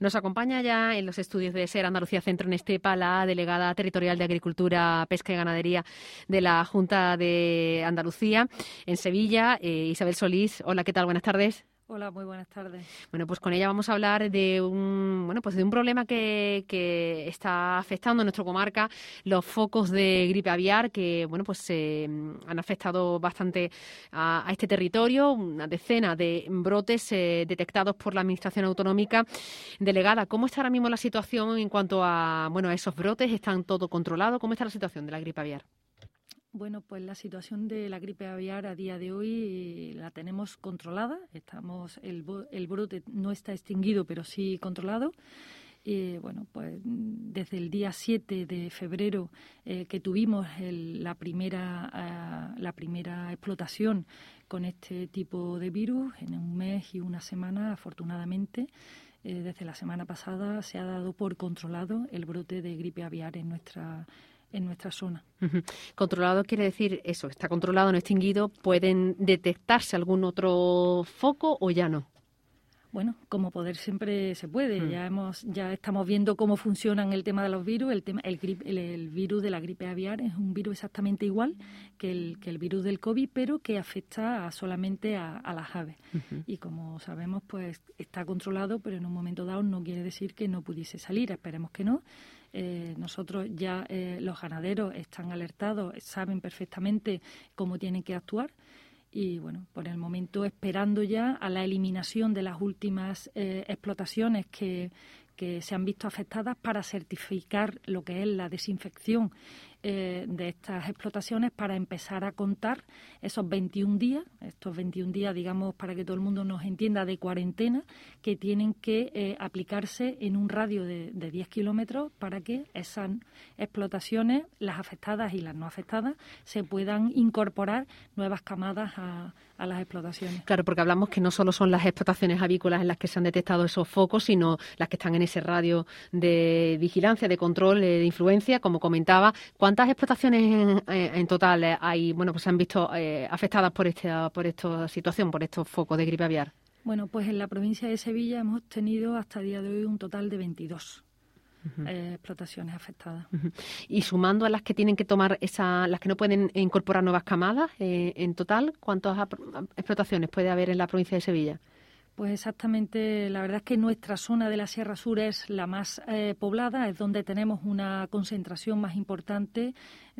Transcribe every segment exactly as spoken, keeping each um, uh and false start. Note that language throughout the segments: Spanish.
Nos acompaña ya en los estudios de SER Andalucía Centro en Estepa la delegada territorial de Agricultura, Pesca y Ganadería de la Junta de Andalucía en Sevilla, eh, Isabel Solís. Hola, ¿qué tal? Buenas tardes. Hola, muy buenas tardes. Bueno, pues con ella vamos a hablar de un bueno, pues de un problema que, que está afectando a nuestra comarca, los focos de gripe aviar que bueno, pues eh, han afectado bastante a, a este territorio, una decena de brotes eh, detectados por la Administración Autonómica. Delegada, ¿cómo está ahora mismo la situación en cuanto a bueno, a esos brotes? ¿Están todo controlado? ¿Cómo está la situación de la gripe aviar? Bueno, pues la situación de la gripe aviar a día de hoy la tenemos controlada. Estamos el, el brote no está extinguido, pero sí controlado. Eh, bueno, pues desde el día siete de febrero eh, que tuvimos el, la primera uh, la primera explotación con este tipo de virus, en un mes y una semana, afortunadamente, eh, desde la semana pasada se ha dado por controlado el brote de gripe aviar en nuestra en nuestra zona. Uh-huh. Controlado quiere decir eso, está controlado, no extinguido. ¿Pueden detectarse algún otro foco o ya no? Bueno, como poder siempre se puede. Mm. Ya hemos, ya estamos viendo cómo funcionan el tema de los virus. El tema, el, grip, el, el virus de la gripe aviar es un virus exactamente igual que el, que el virus del COVID, pero que afecta a, solamente a, a las aves. Uh-huh. Y como sabemos, pues está controlado, pero en un momento dado no quiere decir que no pudiese salir. Esperemos que no. Eh, nosotros ya, eh, los ganaderos están alertados, saben perfectamente cómo tienen que actuar. Y, bueno, por el momento esperando ya a la eliminación de las últimas eh, explotaciones que, que se han visto afectadas para certificar lo que es la desinfección eh, de estas explotaciones para empezar a contar esos veintiún días, estos veintiún días, digamos, para que todo el mundo nos entienda, de cuarentena, que tienen que eh, aplicarse en un radio de, de diez kilómetros para que esas explotaciones, las afectadas y las no afectadas, se puedan incorporar nuevas camadas a, a las explotaciones. Claro, porque hablamos que no solo son las explotaciones avícolas en las que se han detectado esos focos, sino las que están en ese radio de vigilancia, de control, de influencia, como comentaba. ¿Cuántas explotaciones en, en total hay, bueno, pues se han visto eh, afectadas por esta, por esta situación, por estos focos de gripe aviar? Bueno, pues en la provincia de Sevilla hemos tenido hasta el día de hoy un total de veintidós. Uh-huh. eh, explotaciones afectadas. Uh-huh. Y sumando a las que tienen que tomar esa, las que no pueden incorporar nuevas camadas, eh, en total, ¿cuántas explotaciones puede haber en la provincia de Sevilla? Pues exactamente, la verdad es que nuestra zona de la Sierra Sur es la más eh, poblada, es donde tenemos una concentración más importante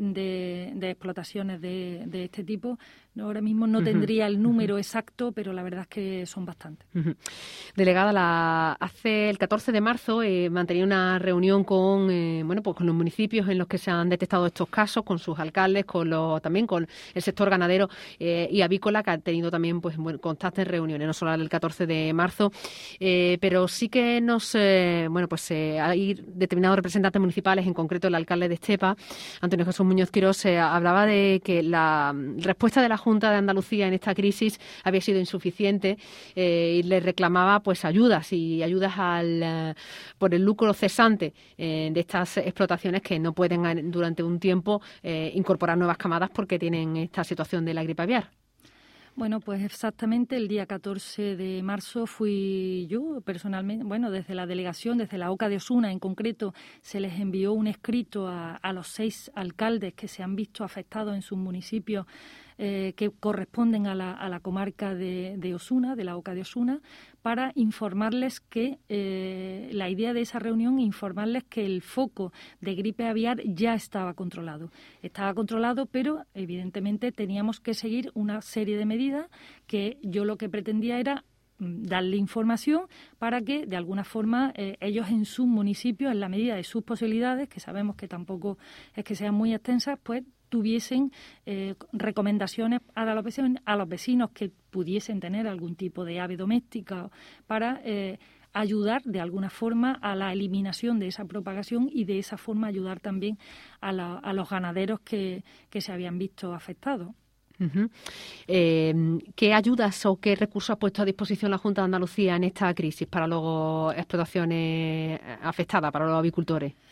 de, de explotaciones de, de este tipo. Ahora mismo no uh-huh. tendría el número uh-huh. exacto, pero la verdad es que son bastantes. Uh-huh. Delegada, la, hace el catorce de marzo eh, mantenía una reunión con eh, bueno pues con los municipios en los que se han detectado estos casos, con sus alcaldes, con los, también con el sector ganadero eh, y avícola, que ha tenido también pues bueno, constantes reuniones, no solo el catorce de marzo, eh, pero sí que nos eh, bueno pues eh, hay determinados representantes municipales, en concreto el alcalde de Estepa, Antonio Jesús Muñoz Quirós, eh, hablaba de que la respuesta de la Junta de Andalucía en esta crisis había sido insuficiente eh, y le reclamaba pues ayudas y ayudas al uh, por el lucro cesante eh, de estas explotaciones que no pueden durante un tiempo eh, incorporar nuevas camadas porque tienen esta situación de la gripe aviar. Bueno, pues exactamente el día catorce de marzo fui yo personalmente, bueno, desde la delegación, desde la OCA de Osuna en concreto, se les envió un escrito a, a los seis alcaldes que se han visto afectados en sus municipios eh, que corresponden a la, a la comarca de, de Osuna, de la OCA de Osuna, para informarles que eh, la idea de esa reunión, informarles que el foco de gripe aviar ya estaba controlado. Estaba controlado, pero evidentemente teníamos que seguir una serie de medidas que yo lo que pretendía era darle información para que, de alguna forma, eh, ellos en sus municipios, en la medida de sus posibilidades, que sabemos que tampoco es que sean muy extensas, pues tuviesen eh, recomendaciones a los, vecinos, a los vecinos que pudiesen tener algún tipo de ave doméstica para eh, ayudar de alguna forma a la eliminación de esa propagación y de esa forma ayudar también a, la, a los ganaderos que, que se habían visto afectados. Uh-huh. Eh, ¿Qué ayudas o qué recursos ha puesto a disposición la Junta de Andalucía en esta crisis para las explotaciones afectadas, para los avicultores?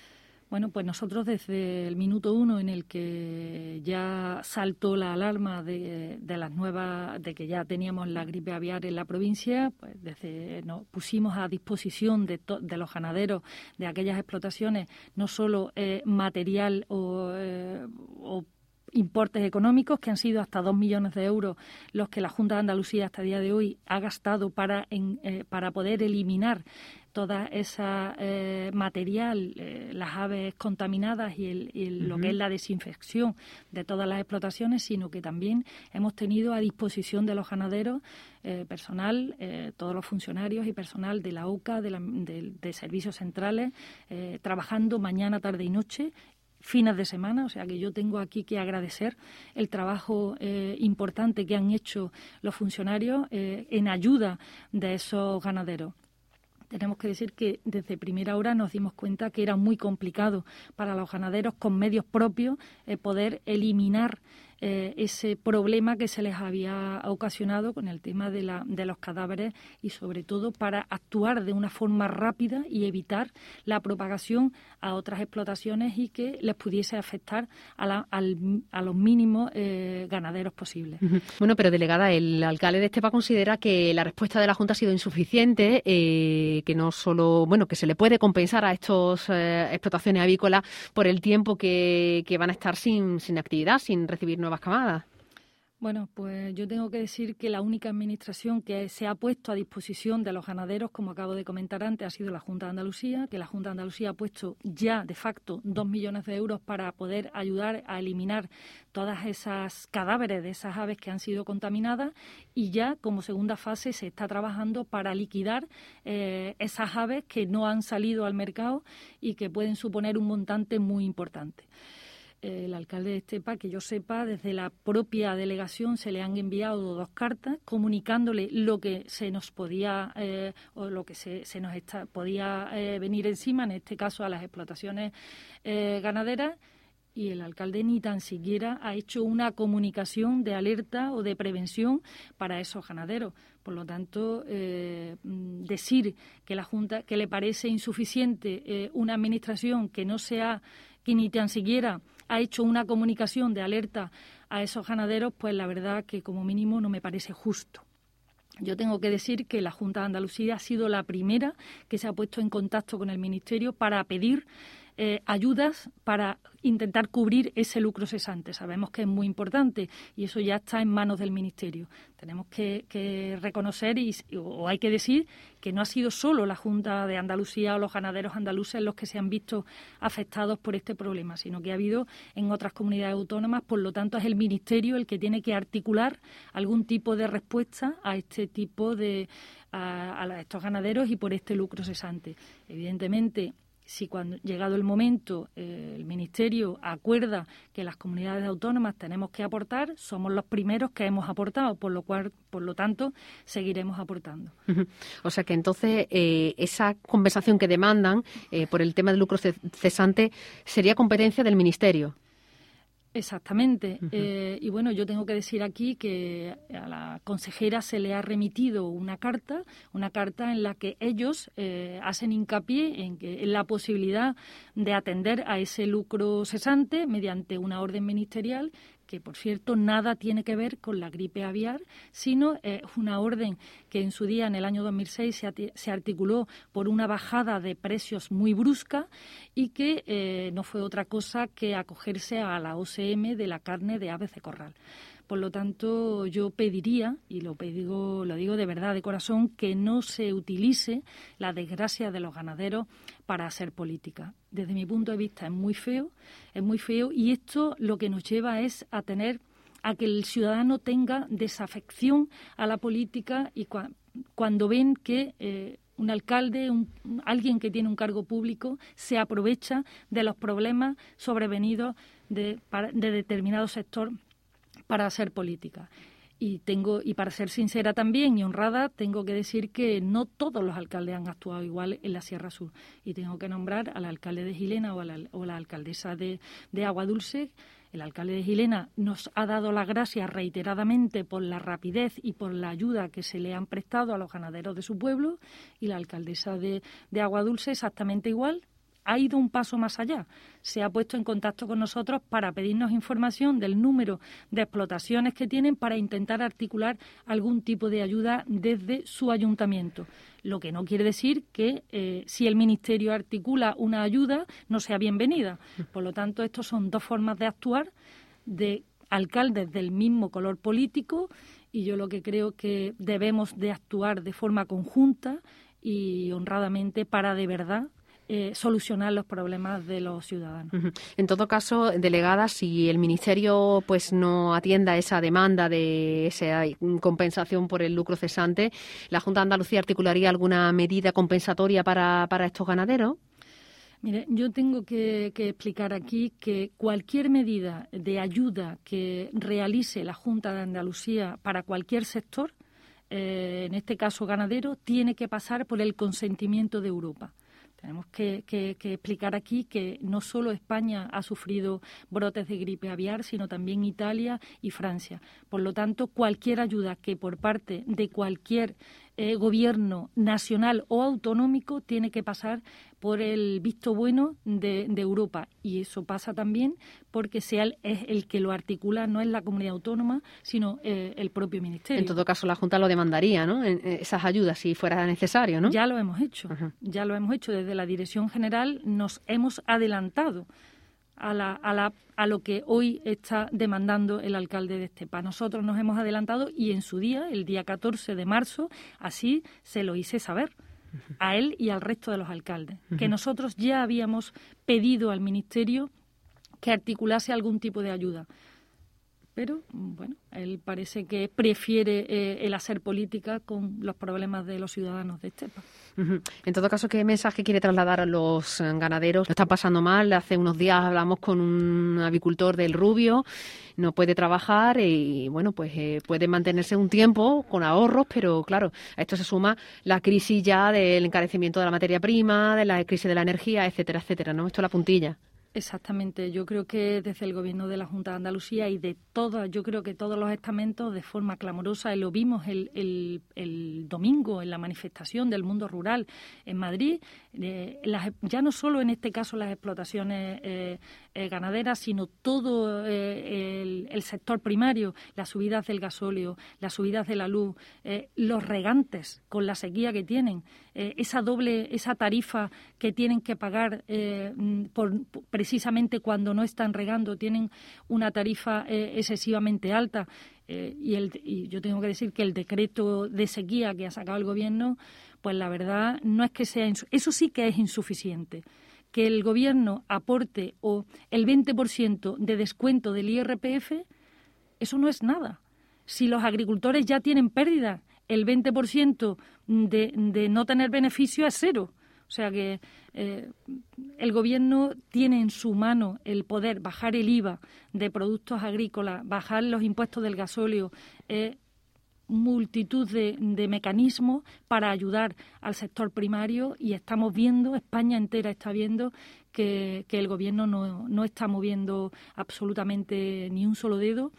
Bueno, pues nosotros desde el minuto uno en el que ya saltó la alarma de, de las nuevas, de que ya teníamos la gripe aviar en la provincia, pues desde nos pusimos a disposición de, to, de los ganaderos de aquellas explotaciones no solo eh, material o, eh, o importes económicos, que han sido hasta dos millones de euros los que la Junta de Andalucía hasta el día de hoy ha gastado para, en, eh, para poder eliminar toda esa eh, material, eh, las aves contaminadas y, el, y el, uh-huh. lo que es la desinfección de todas las explotaciones, sino que también hemos tenido a disposición de los ganaderos eh, personal, eh, todos los funcionarios y personal de la O C A, de, la, de, de servicios centrales, eh, trabajando mañana, tarde y noche, fines de semana, o sea que yo tengo aquí que agradecer el trabajo eh, importante que han hecho los funcionarios eh, en ayuda de esos ganaderos. Tenemos que decir que desde primera hora nos dimos cuenta que era muy complicado para los ganaderos con medios propios eh, poder eliminar eh, ese problema que se les había ocasionado con el tema de, la, de los cadáveres y sobre todo para actuar de una forma rápida y evitar la propagación a otras explotaciones y que les pudiese afectar a, la, al, a los mínimos eh, ganaderos posibles. Bueno, pero delegada, el alcalde de Estepa considera que la respuesta de la Junta ha sido insuficiente, eh, que no solo, bueno, que se le puede compensar a estas eh, explotaciones avícolas por el tiempo que, que van a estar sin, sin actividad, sin recibir nuevas camadas. Bueno, pues yo tengo que decir que la única administración que se ha puesto a disposición de los ganaderos, como acabo de comentar antes, ha sido la Junta de Andalucía, que la Junta de Andalucía ha puesto ya de facto dos millones de euros para poder ayudar a eliminar todas esas cadáveres de esas aves que han sido contaminadas y ya como segunda fase se está trabajando para liquidar eh, esas aves que no han salido al mercado y que pueden suponer un montante muy importante. El alcalde de Estepa, que yo sepa, desde la propia delegación se le han enviado dos cartas comunicándole lo que se nos podía eh, o lo que se, se nos está, podía eh, venir encima, en este caso a las explotaciones eh, ganaderas, y el alcalde ni tan siquiera ha hecho una comunicación de alerta o de prevención para esos ganaderos. Por lo tanto, eh, decir que la Junta, que le parece insuficiente eh, una administración que no sea, que ni tan siquiera ha hecho una comunicación de alerta a esos ganaderos, pues la verdad que como mínimo no me parece justo. Yo tengo que decir que la Junta de Andalucía ha sido la primera que se ha puesto en contacto con el Ministerio para pedir eh, ayudas para intentar cubrir ese lucro cesante. Sabemos que es muy importante y eso ya está en manos del Ministerio. Tenemos que, que reconocer y, o hay que decir que no ha sido solo la Junta de Andalucía o los ganaderos andaluces los que se han visto afectados por este problema, sino que ha habido en otras comunidades autónomas. Por lo tanto, es el Ministerio el que tiene que articular algún tipo de respuesta a este tipo de a, a estos ganaderos y por este lucro cesante. Evidentemente, si cuando llegado el momento eh, el Ministerio acuerda que las comunidades autónomas tenemos que aportar, somos los primeros que hemos aportado, por lo cual, por lo tanto, seguiremos aportando. Uh-huh. O sea que entonces eh, esa compensación que demandan eh, por el tema del lucro cesante sería competencia del Ministerio. Exactamente. Uh-huh. Eh, y bueno, yo tengo que decir aquí que a la consejera se le ha remitido una carta, una carta en la que ellos eh, hacen hincapié en que en la posibilidad de atender a ese lucro cesante mediante una orden ministerial que, por cierto, nada tiene que ver con la gripe aviar, sino es eh, una orden que en su día, en el año dos mil seis, se, ati- se articuló por una bajada de precios muy brusca y que eh, no fue otra cosa que acogerse a la O C M de la carne de aves de corral. Por lo tanto, yo pediría, y lo digo, lo digo de verdad, de corazón, que no se utilice la desgracia de los ganaderos para hacer política. Desde mi punto de vista es muy feo, es muy feo, y esto lo que nos lleva es a tener, a que el ciudadano tenga desafección a la política y cua, cuando ven que eh, un alcalde, un, alguien que tiene un cargo público, se aprovecha de los problemas sobrevenidos de, para, de determinado sector para hacer política. Y tengo y para ser sincera también y honrada, tengo que decir que no todos los alcaldes han actuado igual en la Sierra Sur. Y tengo que nombrar al alcalde de Gilena o a la, o la alcaldesa de, de Aguadulce. El alcalde de Gilena nos ha dado las gracias reiteradamente por la rapidez y por la ayuda que se le han prestado a los ganaderos de su pueblo, y la alcaldesa de, de Aguadulce exactamente igual. ha ido un paso más allá. Se ha puesto en contacto con nosotros para pedirnos información del número de explotaciones que tienen para intentar articular algún tipo de ayuda desde su ayuntamiento. Lo que no quiere decir que eh, si el Ministerio articula una ayuda no sea bienvenida. Por lo tanto, estos son dos formas de actuar de alcaldes del mismo color político, y yo lo que creo que debemos de actuar de forma conjunta y honradamente para de verdad eh, solucionar los problemas de los ciudadanos. Uh-huh. En todo caso, delegada, si el Ministerio pues no atienda esa demanda de esa compensación por el lucro cesante, ¿la Junta de Andalucía articularía alguna medida compensatoria para, para estos ganaderos? Mire, yo tengo que, que explicar aquí que cualquier medida de ayuda que realice la Junta de Andalucía para cualquier sector, eh, en este caso ganadero, tiene que pasar por el consentimiento de Europa. Tenemos que, que, que explicar aquí que no solo España ha sufrido brotes de gripe aviar, sino también Italia y Francia. Por lo tanto, cualquier ayuda que por parte de cualquier eh, gobierno nacional o autonómico tiene que pasar por el visto bueno de, de Europa. Y eso pasa también porque sea el, es el que lo articula, no es la comunidad autónoma, sino eh, el propio Ministerio. En todo caso, la Junta lo demandaría, ¿no? En, en esas ayudas, si fuera necesario, ¿no? Ya lo hemos hecho, uh-huh. ya lo hemos hecho. Desde la Dirección General nos hemos adelantado a, la, a, la, a lo que hoy está demandando el alcalde de Estepa. Nosotros nos hemos adelantado y en su día, el día catorce de marzo, así se lo hice saber a él y al resto de los alcaldes, uh-huh. que nosotros ya habíamos pedido al Ministerio que articulase algún tipo de ayuda. Pero, bueno, él parece que prefiere eh, el hacer política con los problemas de los ciudadanos de Estepa. Uh-huh. En todo caso, ¿qué mensaje quiere trasladar a los ganaderos? Lo están pasando mal. Hace unos días hablamos con un avicultor del Rubio, no puede trabajar y, bueno, pues eh, puede mantenerse un tiempo con ahorros, pero, claro, a esto se suma la crisis ya del encarecimiento de la materia prima, de la crisis de la energía, etcétera, etcétera, ¿no? Esto es la puntilla. Exactamente. Yo creo que desde el Gobierno de la Junta de Andalucía y de todas, yo creo que todos los estamentos, de forma clamorosa, y lo vimos el, el, el domingo en la manifestación del mundo rural en Madrid, eh, las, ya no solo en este caso las explotaciones eh, eh, ganaderas, sino todo eh, el, el sector primario, las subidas del gasóleo, las subidas de la luz, eh, los regantes con la sequía que tienen, eh, esa doble, esa tarifa que tienen que pagar eh, por, por precisamente cuando no están regando, tienen una tarifa eh, excesivamente alta. Eh, y, el, y yo tengo que decir que el decreto de sequía que ha sacado el Gobierno, pues la verdad no es que sea... Insu- eso sí que es insuficiente. Que el Gobierno aporte o el veinte por ciento de descuento del I R P F, eso no es nada. Si los agricultores ya tienen pérdida, el veinte por ciento de, de no tener beneficio es cero. O sea que eh, el Gobierno tiene en su mano el poder bajar el I V A de productos agrícolas, bajar los impuestos del gasóleo, eh, multitud de, de mecanismos para ayudar al sector primario, y estamos viendo, España entera está viendo que, que el Gobierno no, no está moviendo absolutamente ni un solo dedo.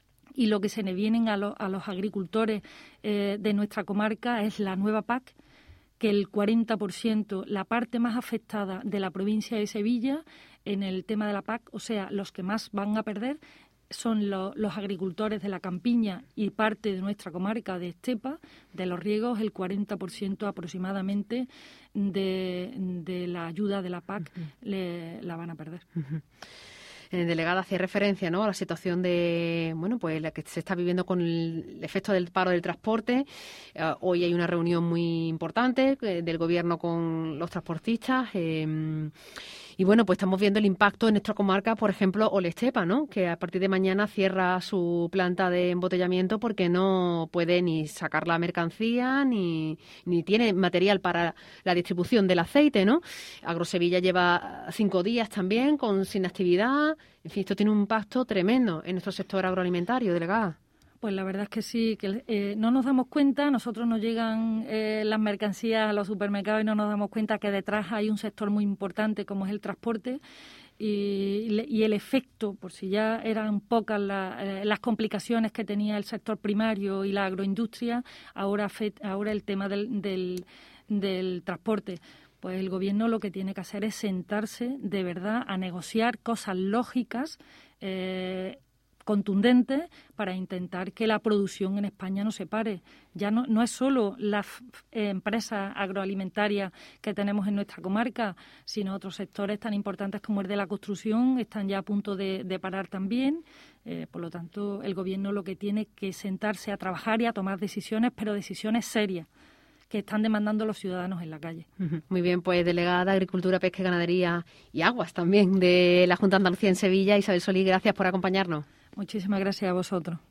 Y lo que se le vienen a, lo, a los agricultores eh, de nuestra comarca es la nueva P A C, que el cuarenta por ciento, la parte más afectada de la provincia de Sevilla en el tema de la P A C, o sea, los que más van a perder son lo, los agricultores de la campiña y parte de nuestra comarca de Estepa, de los riegos, el cuarenta por ciento aproximadamente de, de la ayuda de la P A C uh-huh. le, la van a perder. Uh-huh. El delegado hacía referencia, ¿no?, a la situación de, bueno, pues la que se está viviendo con el efecto del paro del transporte. Uh, hoy hay una reunión muy importante eh, del Gobierno con los transportistas. Eh, y bueno, pues estamos viendo el impacto en nuestra comarca, por ejemplo, Olestepa, ¿no?, que a partir de mañana cierra su planta de embotellamiento porque no puede ni sacar la mercancía ni, ni tiene material para la distribución del aceite, ¿no? Agrosevilla lleva cinco días también con sin actividad. En fin, esto tiene un impacto tremendo en nuestro sector agroalimentario, delegada. Pues la verdad es que sí, que eh, no nos damos cuenta, nosotros nos llegan eh, las mercancías a los supermercados y no nos damos cuenta que detrás hay un sector muy importante como es el transporte y, y el efecto, por si ya eran pocas la, eh, las complicaciones que tenía el sector primario y la agroindustria, ahora, fe, ahora el tema del, del, del transporte. pues el Gobierno lo que tiene que hacer es sentarse de verdad a negociar cosas lógicas, eh, contundentes, para intentar que la producción en España no se pare. Ya no, no es solo las eh, empresas agroalimentarias que tenemos en nuestra comarca, sino otros sectores tan importantes como el de la construcción están ya a punto de, de parar también. Eh, por lo tanto, el Gobierno lo que tiene que sentarse a trabajar y a tomar decisiones, pero decisiones serias, que están demandando los ciudadanos en la calle. Muy bien, pues delegada de Agricultura, Pesca y Ganadería y Aguas también de la Junta de Andalucía en Sevilla, Isabel Solís, gracias por acompañarnos. Muchísimas gracias a vosotros.